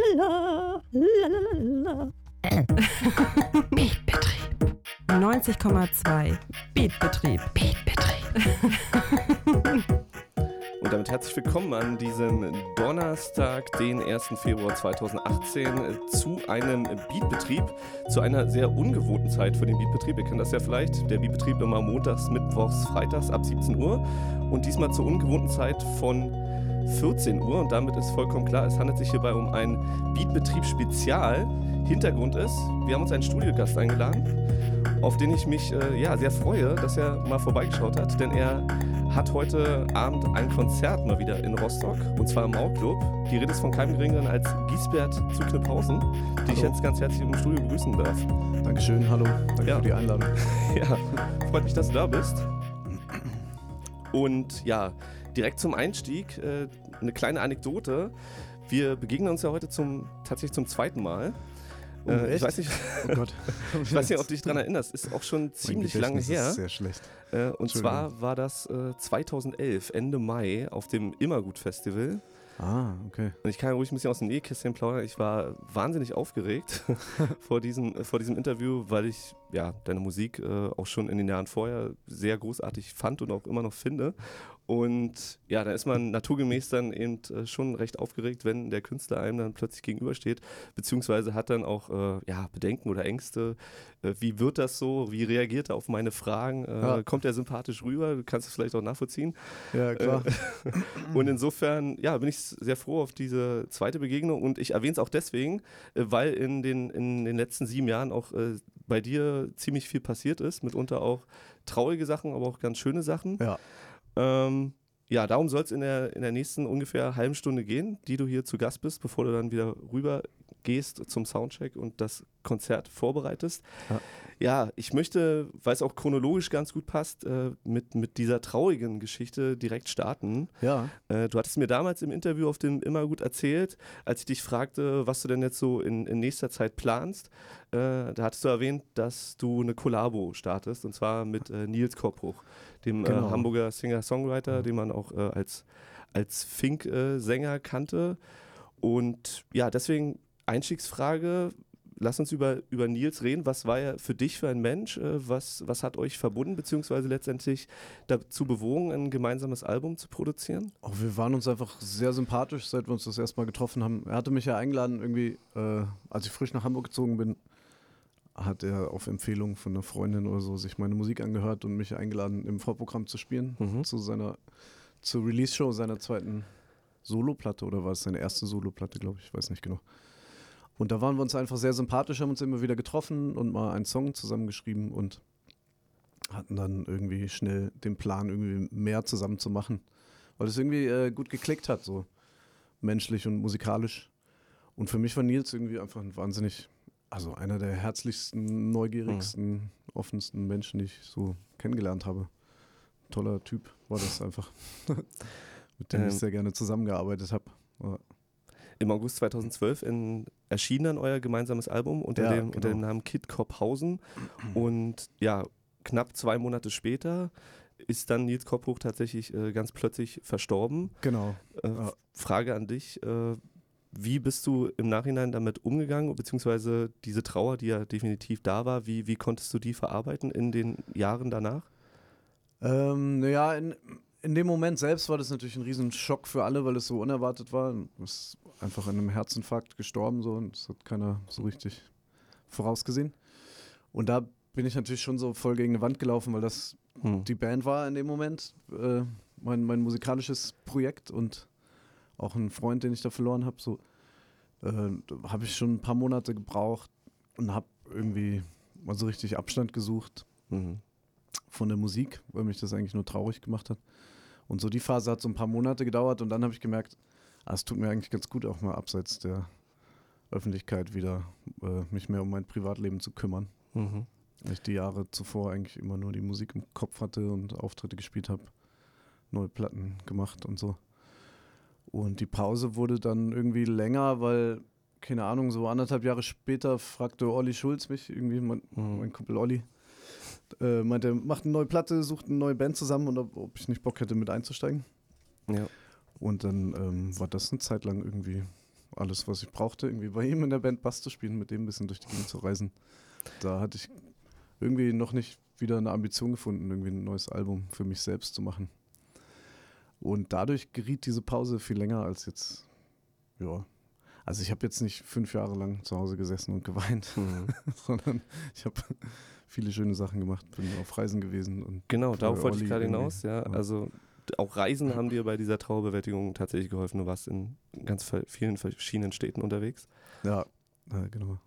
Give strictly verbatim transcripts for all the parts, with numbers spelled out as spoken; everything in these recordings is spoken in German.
la, la, la, la. Beatbetrieb. neunzig Komma zwei. Beatbetrieb. Beatbetrieb. Und damit herzlich willkommen an diesem Donnerstag, den ersten Februar zweitausendachtzehn, zu einem Beatbetrieb, zu einer sehr ungewohnten Zeit für den Beatbetrieb. Ihr kennt das ja vielleicht, der Beatbetrieb immer montags, mittwochs, freitags ab siebzehn Uhr und diesmal zur ungewohnten Zeit von vierzehn Uhr und damit ist vollkommen klar, es handelt sich hierbei um ein Beatbetrieb-Spezial. Hintergrund ist, wir haben uns einen Studiogast eingeladen, auf den ich mich äh, ja, sehr freue, dass er mal vorbeigeschaut hat, denn er hat heute Abend ein Konzert mal wieder in Rostock, und zwar im Mau-Club. Die Rede ist von keinem Geringeren als Giesbert zu Kniphausen, die ich jetzt ganz herzlich im Studio begrüßen darf. Dankeschön, hallo, danke ja. für die Einladung. Ja, freut mich, dass du da bist. Und ja, direkt zum Einstieg äh, eine kleine Anekdote. Wir begegnen uns ja heute zum, tatsächlich zum zweiten Mal. Oh, äh, ich weiß nicht, oh Gott. ich weiß nicht, ob du dich daran erinnerst. Ist auch schon ziemlich lange her. Das ist sehr schlecht. Äh, und zwar war das äh, zweitausendelf, Ende Mai, auf dem Immergut-Festival. Ah, okay. Und ich kann ja ruhig ein bisschen aus dem Nähkästchen plaudern. Ich war wahnsinnig aufgeregt vor, diesem, äh, vor diesem Interview, weil ich ja deine Musik äh, auch schon in den Jahren vorher sehr großartig fand und auch immer noch finde. Und ja, da ist man naturgemäß dann eben äh, schon recht aufgeregt, wenn der Künstler einem dann plötzlich gegenübersteht, beziehungsweise hat dann auch äh, ja, Bedenken oder Ängste. Äh, wie wird das so? Wie reagiert er auf meine Fragen? Äh, ja. Kommt er sympathisch rüber? Du kannst es vielleicht auch nachvollziehen. Ja, klar. Äh, und insofern ja, bin ich sehr froh auf diese zweite Begegnung und ich erwähne es auch deswegen, äh, weil in den, in den letzten sieben Jahren auch äh, bei dir ziemlich viel passiert ist, mitunter auch traurige Sachen, aber auch ganz schöne Sachen. Ja. Ähm, ja, darum soll es in der, in der nächsten ungefähr halben Stunde gehen, die du hier zu Gast bist, bevor du dann wieder rüber gehst zum Soundcheck und das Konzert vorbereitest. Ja, ja, ich möchte, weil es auch chronologisch ganz gut passt, äh, mit, mit dieser traurigen Geschichte direkt starten. Ja. Äh, du hattest mir damals im Interview auf dem Immergut erzählt, als ich dich fragte, was du denn jetzt so in, in nächster Zeit planst. Äh, da hattest du erwähnt, dass du eine Kollabo startest, und zwar mit äh, Nils Koppruch, dem genau. äh, Hamburger Singer-Songwriter, mhm. den man auch äh, als, als Fink-Sänger äh, kannte. Und ja, deswegen Einstiegsfrage, lass uns über, über Nils reden. Was war er für dich für ein Mensch? Was, was hat euch verbunden, beziehungsweise letztendlich dazu bewogen, ein gemeinsames Album zu produzieren? Oh, wir waren uns einfach sehr sympathisch, seit wir uns das erste Mal getroffen haben. Er hatte mich ja eingeladen, irgendwie, äh, als ich frisch nach Hamburg gezogen bin, hat er auf Empfehlung von einer Freundin oder so sich meine Musik angehört und mich eingeladen, im Vorprogramm zu spielen, mhm. zu seiner, zur Release-Show seiner zweiten Soloplatte, oder war es seine erste Soloplatte, glaube ich, ich weiß nicht genau. Und da waren wir uns einfach sehr sympathisch, haben uns immer wieder getroffen und mal einen Song zusammengeschrieben und hatten dann irgendwie schnell den Plan, irgendwie mehr zusammen zu machen, weil es irgendwie äh, gut geklickt hat, so menschlich und musikalisch. Und für mich war Nils irgendwie einfach ein wahnsinnig, also einer der herzlichsten, neugierigsten, mhm. offensten Menschen, die ich so kennengelernt habe. Toller Typ war das einfach, mit dem ähm. ich sehr gerne zusammengearbeitet habe. Ja. Im August zweitausendzwölf in, erschien dann euer gemeinsames Album unter, ja, dem, genau. unter dem Namen Kid Kniphausen. Und ja, knapp zwei Monate später ist dann Nils Koppruch tatsächlich äh, ganz plötzlich verstorben. Genau. Äh, ja. Frage an dich, äh, wie bist du im Nachhinein damit umgegangen, beziehungsweise diese Trauer, die ja definitiv da war, wie, wie konntest du die verarbeiten in den Jahren danach? Ähm, naja, in... In dem Moment selbst war das natürlich ein riesen Schock für alle, weil es so unerwartet war. Es ist einfach an einem Herzinfarkt gestorben, so, und das hat keiner so richtig vorausgesehen. Und da bin ich natürlich schon so voll gegen eine Wand gelaufen, weil das hm. die Band war in dem Moment, äh, mein, mein musikalisches Projekt und auch ein Freund, den ich da verloren habe. So, äh, habe ich schon ein paar Monate gebraucht und habe irgendwie mal so richtig Abstand gesucht. Mhm. Von der Musik, weil mich das eigentlich nur traurig gemacht hat. Und so die Phase hat so ein paar Monate gedauert und dann habe ich gemerkt, ah, es tut mir eigentlich ganz gut, auch mal abseits der Öffentlichkeit wieder äh, mich mehr um mein Privatleben zu kümmern. Mhm. Weil ich die Jahre zuvor eigentlich immer nur die Musik im Kopf hatte und Auftritte gespielt habe, neue Platten gemacht und so. Und die Pause wurde dann irgendwie länger, weil, keine Ahnung, so anderthalb Jahre später fragte Olli Schulz mich, irgendwie mein, mhm. mein Kumpel Olli, Äh, meinte, macht eine neue Platte, sucht eine neue Band zusammen und ob, ob ich nicht Bock hätte, mit einzusteigen. Ja. Und dann ähm, war das eine Zeit lang irgendwie alles, was ich brauchte, irgendwie bei ihm in der Band Bass zu spielen, mit dem ein bisschen durch die Gegend zu reisen. Da hatte ich irgendwie noch nicht wieder eine Ambition gefunden, irgendwie ein neues Album für mich selbst zu machen. Und dadurch geriet diese Pause viel länger als jetzt, ja. Also ich habe jetzt nicht fünf Jahre lang zu Hause gesessen und geweint, mhm. sondern ich habe viele schöne Sachen gemacht, bin auf Reisen gewesen. Und genau, darauf wollte ich gerade hinaus, ja. Also auch Reisen haben dir bei dieser Trauerbewältigung tatsächlich geholfen. Du warst in ganz vielen verschiedenen Städten unterwegs. Ja, ja genau.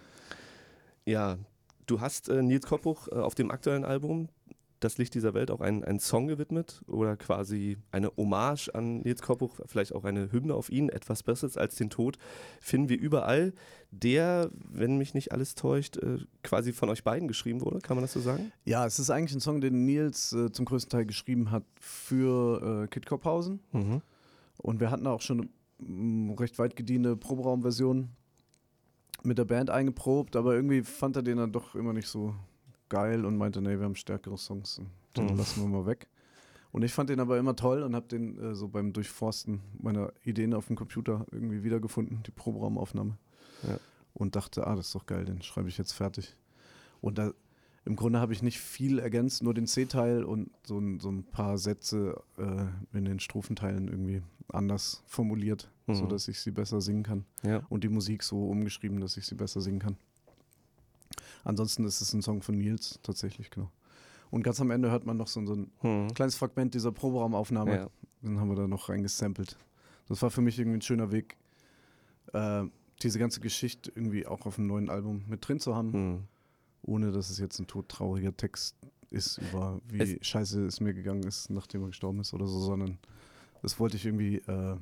Ja, du hast äh, Nils Koppruch äh, auf dem aktuellen Album Das Licht dieser Welt auch einen, einen Song gewidmet oder quasi eine Hommage an Nils Koppruch, vielleicht auch eine Hymne auf ihn, etwas Besseres als den Tod, finden wir überall, der, wenn mich nicht alles täuscht, äh, quasi von euch beiden geschrieben wurde, kann man das so sagen? Ja, es ist eigentlich ein Song, den Nils äh, zum größten Teil geschrieben hat für äh, Kid Kopphausen mhm. und wir hatten auch schon eine recht weit gediente Proberaumversion mit der Band eingeprobt, aber irgendwie fand er den dann doch immer nicht so geil und meinte, nee, wir haben stärkere Songs, den mhm. lassen wir mal weg. Und ich fand den aber immer toll und habe den äh, so beim Durchforsten meiner Ideen auf dem Computer irgendwie wiedergefunden, die Proberaumaufnahme. Ja. Und dachte, ah, das ist doch geil, den schreibe ich jetzt fertig. Und da, im Grunde habe ich nicht viel ergänzt, nur den C-Teil und so ein, so ein paar Sätze äh, in den Strophenteilen irgendwie anders formuliert, mhm. sodass ich sie besser singen kann. Ja. Und die Musik so umgeschrieben, dass ich sie besser singen kann. Ansonsten ist es ein Song von Nils, tatsächlich, genau. Und ganz am Ende hört man noch so, so ein hm. kleines Fragment dieser Proberaumaufnahme. Ja. Den haben wir da noch reingesampelt. Das war für mich irgendwie ein schöner Weg, äh, diese ganze Geschichte irgendwie auch auf einem neuen Album mit drin zu haben, hm. ohne dass es jetzt ein todtrauriger Text ist über wie es scheiße es mir gegangen ist, nachdem er gestorben ist oder so, sondern das wollte ich irgendwie äh,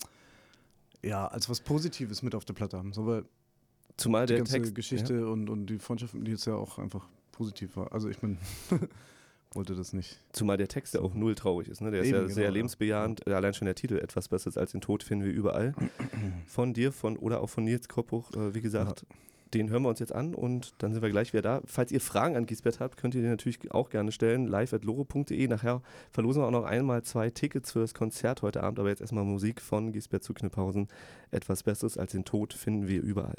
ja, als was Positives mit auf der Platte haben. So, weil Zumal die der ganze Text, Geschichte ja. und, und die Freundschaft mit Nils ja auch einfach positiv war. Also ich meine, wollte das nicht. Zumal der Text ja auch null traurig ist. Ne? Der Eben, ist ja genau, sehr lebensbejahend. Ja. Allein schon der Titel, etwas Besseres als den Tod, finden wir überall. Von dir von oder auch von Nils Koppruch. Äh, wie gesagt, ja. den hören wir uns jetzt an und dann sind wir gleich wieder da. Falls ihr Fragen an Gisbert habt, könnt ihr die natürlich auch gerne stellen. live at loro punkt de. Nachher verlosen wir auch noch einmal zwei Tickets für das Konzert heute Abend. Aber jetzt erstmal Musik von Gisbert zu Kniphausen. Etwas Besseres als den Tod finden wir überall.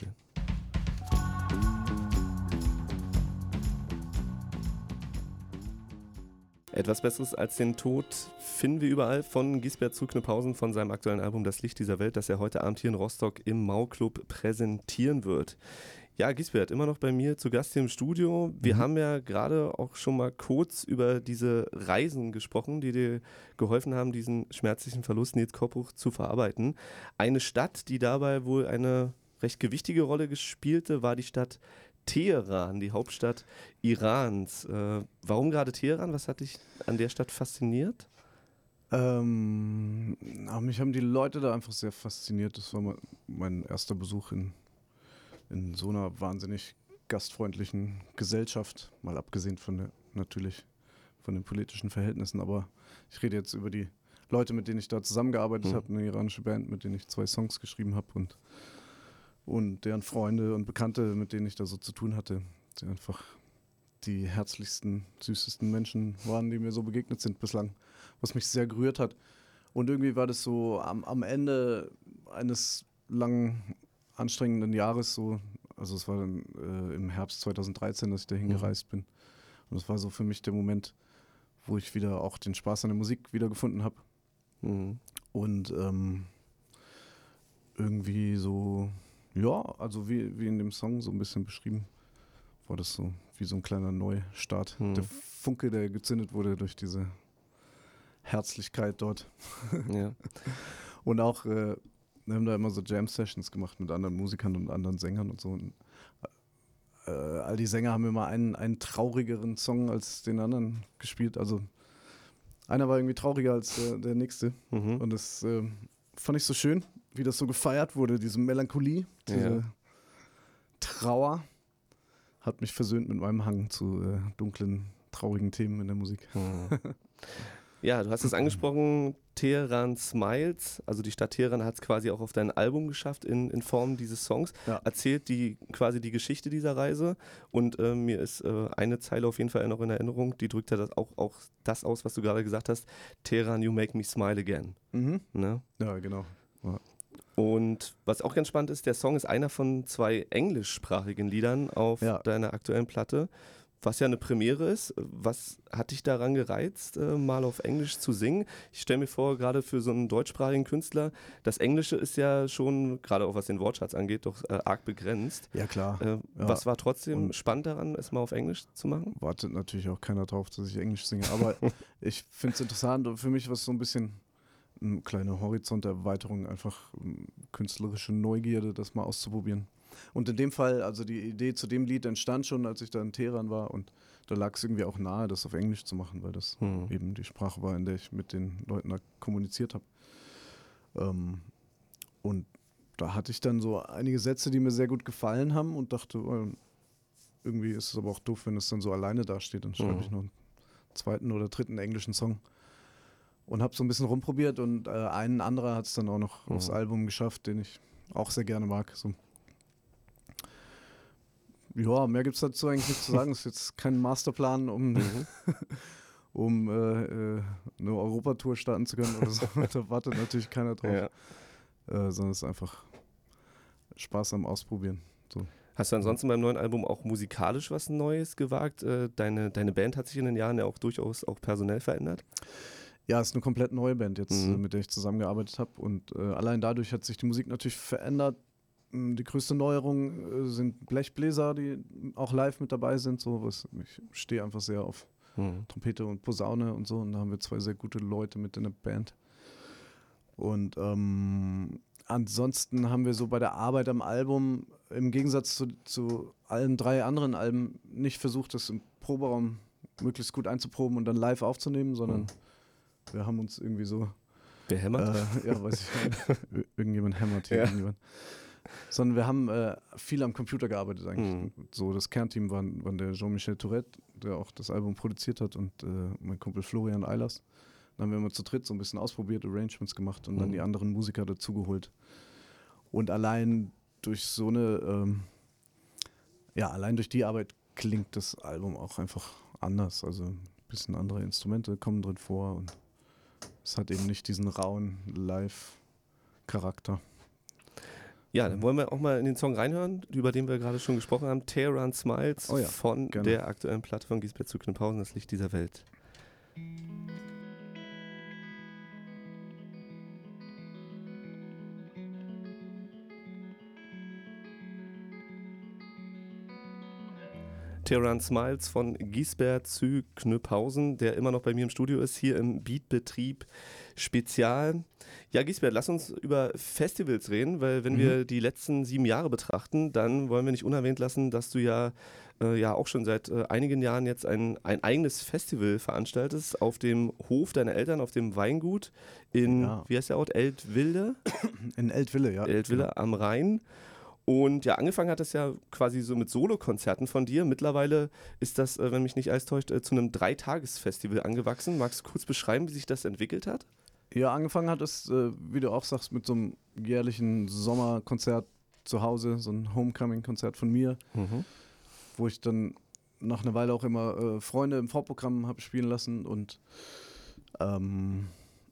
Etwas Besseres als den Tod finden wir überall von Gisbert zu Kniphausen von seinem aktuellen Album Das Licht dieser Welt, das er heute Abend hier in Rostock im Mau-Club präsentieren wird. Ja, Gisbert, immer noch bei mir zu Gast hier im Studio. Wir mhm. haben ja gerade auch schon mal kurz über diese Reisen gesprochen, die dir geholfen haben, diesen schmerzlichen Verlust Nils Koppruch zu verarbeiten. Eine Stadt, die dabei wohl eine recht gewichtige Rolle gespielte, war die Stadt Teheran, die Hauptstadt Irans. Äh, warum gerade Teheran? Was hat dich an der Stadt fasziniert? Ähm, mich haben die Leute da einfach sehr fasziniert. Das war mein erster Besuch in, in so einer wahnsinnig gastfreundlichen Gesellschaft, mal abgesehen von der, natürlich von den politischen Verhältnissen. Aber ich rede jetzt über die Leute, mit denen ich da zusammengearbeitet mhm. habe, eine iranische Band, mit denen ich zwei Songs geschrieben habe und und deren Freunde und Bekannte, mit denen ich da so zu tun hatte, die einfach die herzlichsten, süßesten Menschen waren, die mir so begegnet sind bislang, was mich sehr gerührt hat. Und irgendwie war das so am, am Ende eines langen, anstrengenden Jahres so, also es war dann äh, im Herbst zweitausenddreizehn, dass ich da hingereist mhm. bin. Und das war so für mich der Moment, wo ich wieder auch den Spaß an der Musik wiedergefunden habe. Mhm. Und ähm, irgendwie so... Ja, also wie, wie in dem Song so ein bisschen beschrieben, war das so wie so ein kleiner Neustart. Hm. Der Funke, der gezündet wurde durch diese Herzlichkeit dort. Ja. Und auch, äh, wir haben da immer so Jam-Sessions gemacht mit anderen Musikern und anderen Sängern und so. Und, äh, all die Sänger haben immer einen, einen traurigeren Song als den anderen gespielt. Also einer war irgendwie trauriger als äh, der nächste. Mhm. Und das äh, fand ich so schön, wie das so gefeiert wurde, diese Melancholie, diese ja. Trauer, hat mich versöhnt mit meinem Hang zu äh, dunklen, traurigen Themen in der Musik. Hm. Ja, du hast es angesprochen, Teheran Smiles, also die Stadt Teheran hat es quasi auch auf dein Album geschafft in, in Form dieses Songs, ja. erzählt die quasi die Geschichte dieser Reise und äh, mir ist äh, eine Zeile auf jeden Fall noch in Erinnerung, die drückt ja das auch, auch das aus, was du gerade gesagt hast, Teheran, you make me smile again. Mhm. Ne? Ja, genau. Ja. Und was auch ganz spannend ist, der Song ist einer von zwei englischsprachigen Liedern auf Ja. deiner aktuellen Platte, was ja eine Premiere ist. Was hat dich daran gereizt, äh, mal auf Englisch zu singen? Ich stelle mir vor, gerade für so einen deutschsprachigen Künstler, das Englische ist ja schon, gerade auch was den Wortschatz angeht, doch äh, arg begrenzt. Ja, klar. Äh, Ja. Was war trotzdem Und- spannend daran, es mal auf Englisch zu machen? Wartet natürlich auch keiner drauf, dass ich Englisch singe. Aber ich finde es interessant und für mich war es so ein bisschen eine kleine Horizonterweiterung, einfach ähm, künstlerische Neugierde, das mal auszuprobieren. Und in dem Fall, also die Idee zu dem Lied entstand schon, als ich da in Teheran war und da lag es irgendwie auch nahe, das auf Englisch zu machen, weil das Hm. eben die Sprache war, in der ich mit den Leuten da kommuniziert habe. Ähm, und da hatte ich dann so einige Sätze, die mir sehr gut gefallen haben und dachte, oh, irgendwie ist es aber auch doof, wenn es dann so alleine dasteht. Dann schreibe Mhm. ich noch einen zweiten oder dritten englischen Song. Und habe so ein bisschen rumprobiert und äh, ein anderer hat es dann auch noch Mhm. aufs Album geschafft, den ich auch sehr gerne mag. So. Ja, mehr gibt es dazu eigentlich nicht zu sagen. Es ist jetzt kein Masterplan, um, Mhm. um äh, äh, eine Europatour starten zu können oder so. Da wartet natürlich keiner drauf. Ja. Äh, sondern es ist einfach Spaß am Ausprobieren. So. Hast du ansonsten beim neuen Album auch musikalisch was Neues gewagt? Äh, Deine, deine Band hat sich in den Jahren ja auch durchaus auch personell verändert. Ja, es ist eine komplett neue Band jetzt, Mhm. äh, mit der ich zusammengearbeitet habe. Und äh, allein dadurch hat sich die Musik natürlich verändert. Mm, Die größte Neuerung äh, sind Blechbläser, die auch live mit dabei sind. So, was, ich stehe einfach sehr auf Mhm. Trompete und Posaune und so. Und da haben wir zwei sehr gute Leute mit in der Band. Und ähm, ansonsten haben wir so bei der Arbeit am Album im Gegensatz zu, zu allen drei anderen Alben nicht versucht, das im Proberaum möglichst gut einzuproben und dann live aufzunehmen, sondern Mhm. wir haben uns irgendwie so, Wer hämmert? äh, ja, weiß ich nicht, Ir- irgendjemand hämmert hier Ja. irgendjemand. Sondern wir haben äh, viel am Computer gearbeitet eigentlich. Mhm. So das Kernteam waren, waren der Jean-Michel Tourette, der auch das Album produziert hat, und äh, mein Kumpel Florian Eilers. Dann haben wir immer zu dritt so ein bisschen ausprobiert, Arrangements gemacht und dann Mhm. die anderen Musiker dazugeholt. Und allein durch so eine, ähm, ja, allein durch die Arbeit klingt das Album auch einfach anders. Also ein bisschen andere Instrumente kommen drin vor und es hat eben nicht diesen rauen Live-Charakter. Ja, dann wollen wir auch mal in den Song reinhören, über den wir gerade schon gesprochen haben. Teheran Smiles Oh ja, von gerne. der aktuellen Platte von Gisbert zu Knüpphausen, das Licht dieser Welt. Teheran Smiles von Gisbert zu Knüpphausen, der immer noch bei mir im Studio ist, hier im Beatbetrieb Spezial. Ja, Gisbert, lass uns über Festivals reden, weil wenn Mhm. wir die letzten sieben Jahre betrachten, dann wollen wir nicht unerwähnt lassen, dass du ja, äh, ja auch schon seit äh, einigen Jahren jetzt ein, ein eigenes Festival veranstaltest auf dem Hof deiner Eltern, auf dem Weingut in, Ja. wie heißt der Ort, Eltville? In Eltville, ja. Eltville am Rhein. Und ja, angefangen hat das ja quasi so mit Solokonzerten von dir. Mittlerweile ist das, äh, wenn mich nicht alles täuscht, äh, zu einem Dreitagesfestival angewachsen. Magst du kurz beschreiben, wie sich das entwickelt hat? Ja, angefangen hat es, äh, wie du auch sagst, mit so einem jährlichen Sommerkonzert zu Hause, so ein Homecoming-Konzert von mir, wo ich dann nach einer Weile auch immer äh, Freunde im Vorprogramm habe spielen lassen und ähm,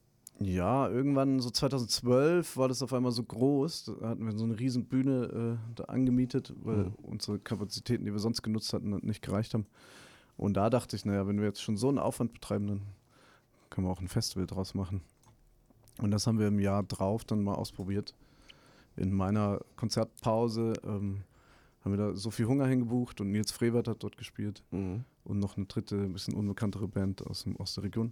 ja, irgendwann so zweitausendzwölf war das auf einmal so groß, da hatten wir so eine riesen Bühne äh, da angemietet, weil Mhm. unsere Kapazitäten, die wir sonst genutzt hatten, nicht gereicht haben. Und da dachte ich, naja, wenn wir jetzt schon so einen Aufwand betreiben, dann können wir auch ein Festival draus machen. Und das haben wir im Jahr drauf dann mal ausprobiert. In meiner Konzertpause ähm, haben wir da Sophie Hunger hingebucht und Nils Frevert hat dort gespielt Mhm. und noch eine dritte, ein bisschen unbekanntere Band aus, dem, aus der Region.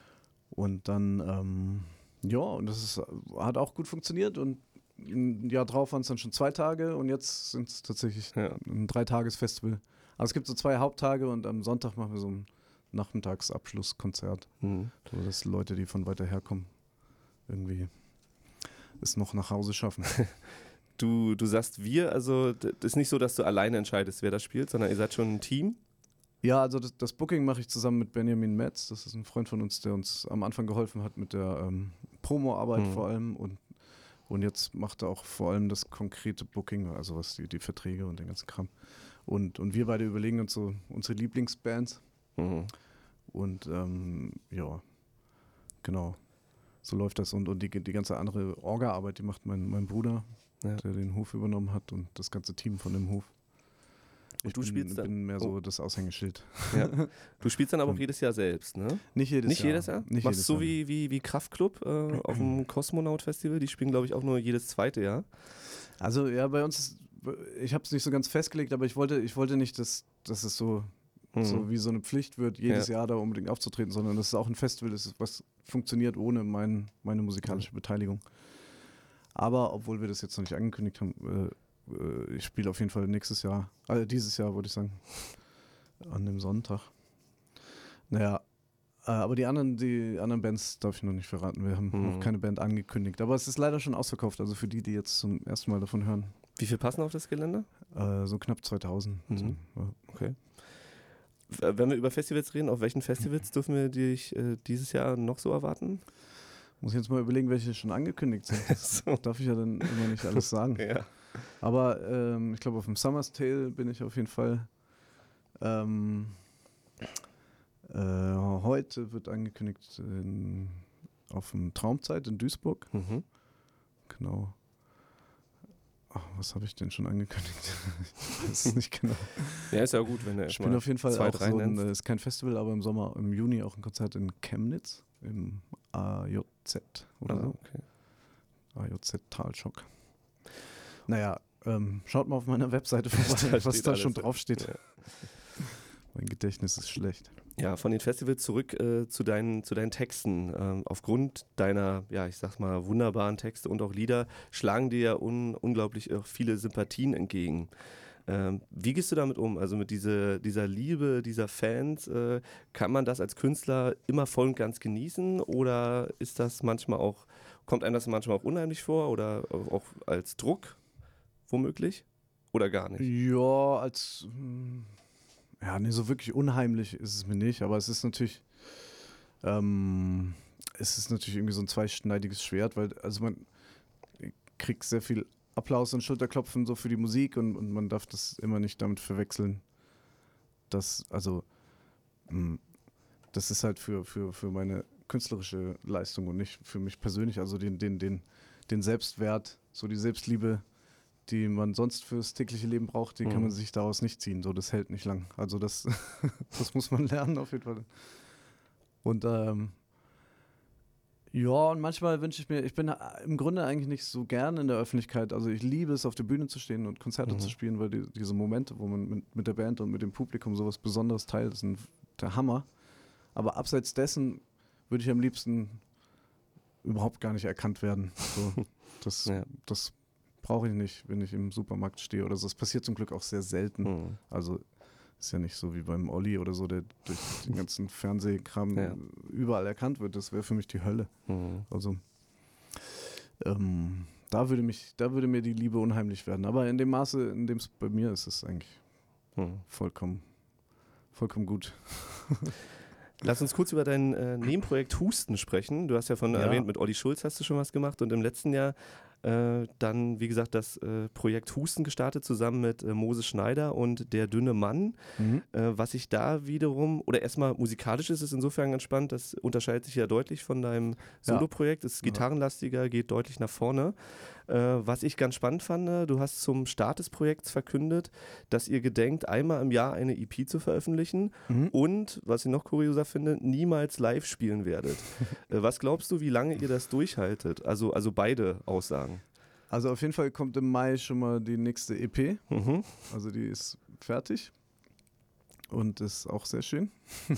Und dann, ähm, ja, und das ist, hat auch gut funktioniert und ein Jahr drauf waren es dann schon zwei Tage und jetzt sind es tatsächlich Ja. ein Dreitages-Festival. Also es gibt so zwei Haupttage und am Sonntag machen wir so ein Nachmittagsabschlusskonzert, Mhm. so dass Leute, die von weiter herkommen, irgendwie es noch nach Hause schaffen. Du, du sagst wir, also das ist nicht so, dass du alleine entscheidest, wer das spielt, sondern ihr seid schon ein Team. Ja, also das, das Booking mache ich zusammen mit Benjamin Metz. Das ist ein Freund von uns, der uns am Anfang geholfen hat mit der ähm, Promo-Arbeit Mhm. vor allem. Und, und jetzt macht er auch vor allem das konkrete Booking, also was die, die Verträge und den ganzen Kram. Und, und wir beide überlegen uns so unsere Lieblingsbands. Mhm. Und ähm, ja, genau. so läuft das. Und, und die, die ganze andere Orga-Arbeit, die macht mein, mein Bruder, Ja. der den Hof übernommen hat und das ganze Team von dem Hof. Und Ich du bin, spielst dann- bin mehr so oh. das Aushängeschild. Ja. Du spielst dann aber auch jedes Jahr selbst, ne? Nicht jedes Nicht Jahr. jedes Jahr? Nicht Machst jedes du so Jahr. wie, wie, wie Kraftklub äh, auf dem Kosmonaut-Festival? Die spielen, glaube ich, auch nur jedes zweite Jahr. Also ja, bei uns ist, ich habe es nicht so ganz festgelegt, aber ich wollte, ich wollte nicht, dass, dass es so, Mhm. so wie so eine Pflicht wird, jedes Ja. Jahr da unbedingt aufzutreten, sondern das ist auch ein Festival, das ist, was funktioniert ohne mein, meine musikalische Beteiligung. Aber obwohl wir das jetzt noch nicht angekündigt haben, äh, äh, ich spiele auf jeden Fall nächstes Jahr, also dieses Jahr würde ich sagen, an dem Sonntag. Naja, äh, aber die anderen, die anderen Bands darf ich noch nicht verraten. Wir haben Mhm. noch keine Band angekündigt. Aber es ist leider schon ausverkauft, also für die, die jetzt zum ersten Mal davon hören. Wie viel passen auf das Gelände? Äh, so knapp zweitausend. Mhm. So, ja. Okay. W- Wenn wir über Festivals reden, auf welchen Festivals dürfen wir dich äh, dieses Jahr noch so erwarten? Muss ich jetzt mal überlegen, welche schon angekündigt sind. Das So. darf ich ja dann immer nicht alles sagen. Ja. Aber ähm, ich glaube, auf dem Summer's Tale bin ich auf jeden Fall. Ähm, äh, heute wird angekündigt in, auf dem Traumzeit in Duisburg. Mhm. Genau. Ach, was habe ich denn schon angekündigt? Ich weiß es nicht genau. Ja, ist ja gut, wenn du Ich erstmal bin auf jeden Fall zwei, auch drei so ein, nennst. äh, ist kein Festival, aber im Sommer, im Juni auch ein Konzert in Chemnitz, im A J Z oder Ah, so. okay. A J Z Talschock. Naja, ähm, schaut mal auf meiner Webseite vorbei, Da was steht da alles schon drin. draufsteht. Ja. Mein Gedächtnis ist schlecht. Ja, von den Festivals zurück äh, zu, deinen, zu deinen Texten. Ähm, aufgrund deiner, ja, ich sag mal, wunderbaren Texte und auch Lieder schlagen dir ja un unglaublich äh, viele Sympathien entgegen. Ähm, wie gehst du damit um? Also mit diese, dieser Liebe, dieser Fans, äh, kann man das als Künstler immer voll und ganz genießen oder ist das manchmal auch, kommt einem das manchmal auch unheimlich vor oder auch als Druck womöglich oder gar nicht? Ja, als. hm, Ja, nee, so wirklich unheimlich ist es mir nicht, aber es ist natürlich. Ähm, es ist natürlich irgendwie so ein zweischneidiges Schwert, weil, also man kriegt sehr viel Applaus und Schulterklopfen so für die Musik und, und man darf das immer nicht damit verwechseln, dass, also, mh, das ist halt für, für, für meine künstlerische Leistung und nicht für mich persönlich, also den, den, den, den Selbstwert, so die Selbstliebe, die man sonst fürs tägliche Leben braucht, die kann Mhm. man sich daraus nicht ziehen. So, das hält nicht lang. Also das, das muss man lernen auf jeden Fall. Und ähm, ja, und manchmal wünsche ich mir, ich bin im Grunde eigentlich nicht so gern in der Öffentlichkeit. Also ich liebe es, auf der Bühne zu stehen und Konzerte Mhm. zu spielen, weil die, diese Momente, wo man mit, mit der Band und mit dem Publikum sowas Besonderes teilt, sind der Hammer. Aber abseits dessen würde ich am liebsten überhaupt gar nicht erkannt werden. So, das, Ja. das brauche ich nicht, wenn ich im Supermarkt stehe oder so. Das passiert zum Glück auch sehr selten. Mhm. Also ist ja nicht so wie beim Olli oder so, der durch den ganzen Fernsehkram Ja. überall erkannt wird. Das wäre für mich die Hölle. Mhm. Also ähm, da würde mich, da würde mir die Liebe unheimlich werden. Aber in dem Maße, in dem es bei mir ist, ist es eigentlich Mhm. vollkommen, vollkommen gut. Lass uns kurz über dein äh, Nebenprojekt Husten sprechen. Du hast ja von Ja. erwähnt, mit Olli Schulz hast du schon was gemacht und im letzten Jahr äh, dann, wie gesagt, das äh, Projekt Husten gestartet, zusammen mit äh, Moses Schneider und Der dünne Mann. Mhm. Äh, was ich da wiederum, oder erstmal musikalisch ist es insofern ganz spannend, das unterscheidet sich ja deutlich von deinem Ja. Soloprojekt, es ist Ja. gitarrenlastiger, geht deutlich nach vorne. Äh, was ich ganz spannend fand, äh, du hast zum Start des Projekts verkündet, dass ihr gedenkt, einmal im Jahr eine E P zu veröffentlichen Mhm. und, was ich noch kurioser finde, niemals live spielen werdet. äh, was glaubst du, wie lange ihr das durchhaltet? Also, also beide Aussagen. Also auf jeden Fall kommt im Mai schon mal die nächste E P. Mhm. Also die ist fertig und ist auch sehr schön.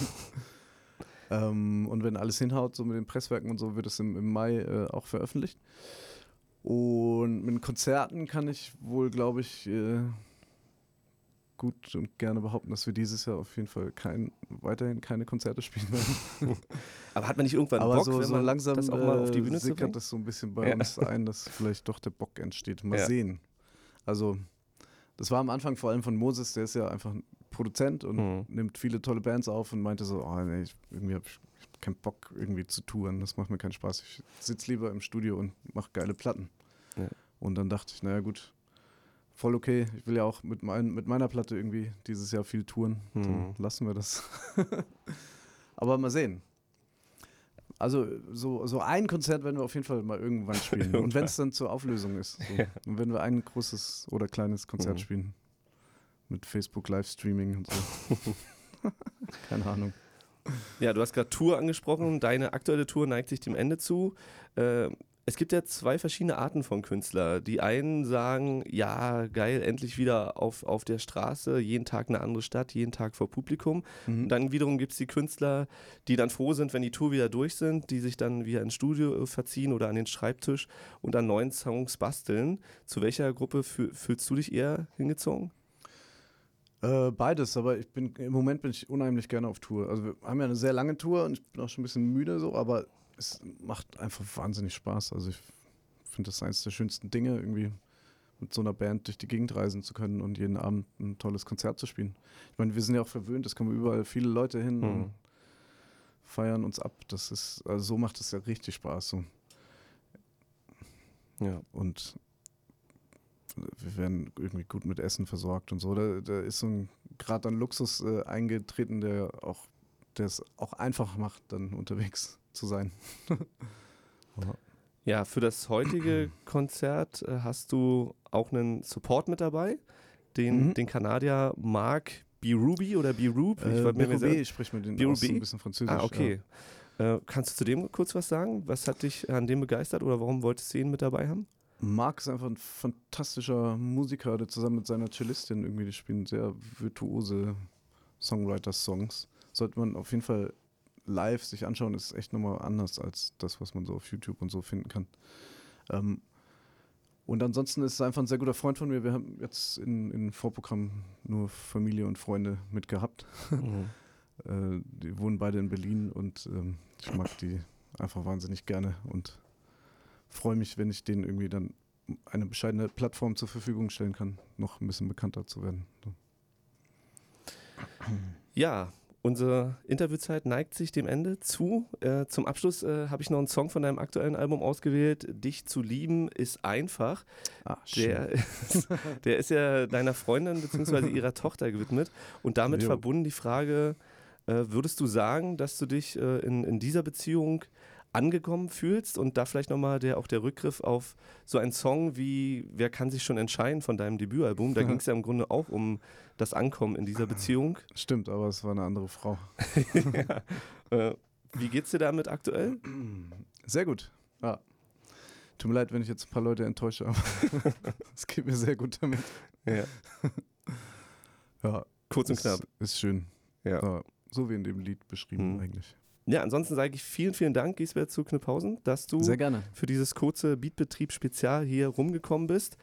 ähm, und wenn alles hinhaut, so mit den Presswerken und so, wird es im, im Mai äh, auch veröffentlicht. Und mit Konzerten kann ich wohl, glaube ich, äh, gut und gerne behaupten, dass wir dieses Jahr auf jeden Fall kein, weiterhin keine Konzerte spielen werden. Aber hat man nicht irgendwann Aber Bock, so, wenn so man langsam das auch mal auf die äh, Bühne zu bringen? sickert das so ein bisschen bei Ja. uns ein, dass vielleicht doch der Bock entsteht. Mal Ja. sehen. Also das war am Anfang vor allem von Moses, der ist ja einfach ein Produzent und Mhm. nimmt viele tolle Bands auf und meinte so, oh nee, ich, irgendwie habe ich, ich hab keinen Bock irgendwie zu touren, das macht mir keinen Spaß. Ich sitze lieber im Studio und mache geile Platten. Ja. Und dann dachte ich, naja gut, voll okay, ich will ja auch mit, mein, mit meiner Platte irgendwie dieses Jahr viel touren, Mhm. dann lassen wir das. Aber mal sehen. Also so, so ein Konzert werden wir auf jeden Fall mal irgendwann spielen. Und wenn es dann zur Auflösung ist. So. Ja. Und wenn wir ein großes oder kleines Konzert Mhm. spielen. Mit Facebook Livestreaming und so. Keine Ahnung. Ja, du hast gerade Tour angesprochen. Deine aktuelle Tour neigt sich dem Ende zu. Äh, es gibt ja zwei verschiedene Arten von Künstler. Die einen sagen, ja, geil, endlich wieder auf, auf der Straße, jeden Tag eine andere Stadt, jeden Tag vor Publikum. Mhm. Und dann wiederum gibt es die Künstler, die dann froh sind, wenn die Tour wieder durch sind, die sich dann wieder ins Studio verziehen oder an den Schreibtisch und an neuen Songs basteln. Zu welcher Gruppe fü- fühlst du dich eher hingezogen? Äh, beides, aber ich bin im Moment bin ich unheimlich gerne auf Tour. Also wir haben ja eine sehr lange Tour und ich bin auch schon ein bisschen müde so, aber es macht einfach wahnsinnig Spaß. Also ich finde das eines der schönsten Dinge, irgendwie mit so einer Band durch die Gegend reisen zu können und jeden Abend ein tolles Konzert zu spielen. Ich meine, wir sind ja auch verwöhnt, es kommen überall viele Leute hin Mhm. und feiern uns ab. Das ist, also so macht es ja richtig Spaß. So. Ja. Und wir werden irgendwie gut mit Essen versorgt und so. Da, da ist so ein Grad an Luxus äh, eingetreten, der auch, der es auch einfach macht, dann unterwegs zu sein. Ja, für das heutige Konzert äh, hast du auch einen Support mit dabei, den, Mhm. den Kanadier Mark Birubi oder Birub. Äh, war mir nicht sicher. B, ich spreche mit den B R U aus, so B? ein bisschen Französisch. Ah, okay. Äh, kannst du zu dem kurz was sagen? Was hat dich an dem begeistert oder warum wolltest du ihn mit dabei haben? Ja. Marc ist einfach ein fantastischer Musiker, der zusammen mit seiner Cellistin irgendwie, die spielen sehr virtuose Songwriter-Songs. Sollte man auf jeden Fall live sich anschauen, ist echt nochmal anders als das, was man so auf YouTube und so finden kann. Ähm, und ansonsten ist es einfach ein sehr guter Freund von mir. Wir haben jetzt in, in Vorprogramm nur Familie und Freunde mitgehabt. Äh, die wohnen beide in Berlin und ähm, ich mag die einfach wahnsinnig gerne und freue mich, wenn ich denen irgendwie dann eine bescheidene Plattform zur Verfügung stellen kann, noch ein bisschen bekannter zu werden. So. Ja, unsere Interviewzeit neigt sich dem Ende zu. Äh, zum Abschluss äh, habe ich noch einen Song von deinem aktuellen Album ausgewählt. Dich zu lieben ist einfach. Ah, Der ist, der ist ja deiner Freundin bzw. ihrer Tochter gewidmet. Und damit Jo. verbunden die Frage, äh, würdest du sagen, dass du dich äh, in, in dieser Beziehung angekommen fühlst? Und da vielleicht nochmal der, auch der Rückgriff auf so einen Song wie Wer kann sich schon entscheiden von deinem Debütalbum. Da ging es ja im Grunde auch um das Ankommen in dieser Beziehung. Stimmt, aber es war eine andere Frau. ja. äh, wie geht's dir damit aktuell? Sehr gut. Ja. Tut mir leid, wenn ich jetzt ein paar Leute enttäusche, aber es geht mir sehr gut damit. Ja. Ja, Kurz und ist, knapp. ist schön. Ja. Ja, so wie in dem Lied beschrieben Mhm. eigentlich. Ja, ansonsten sage ich vielen, vielen Dank, Giesbert zu Knüpphausen, dass du Sehr gerne. für dieses kurze Beatbetrieb-Spezial hier rumgekommen bist.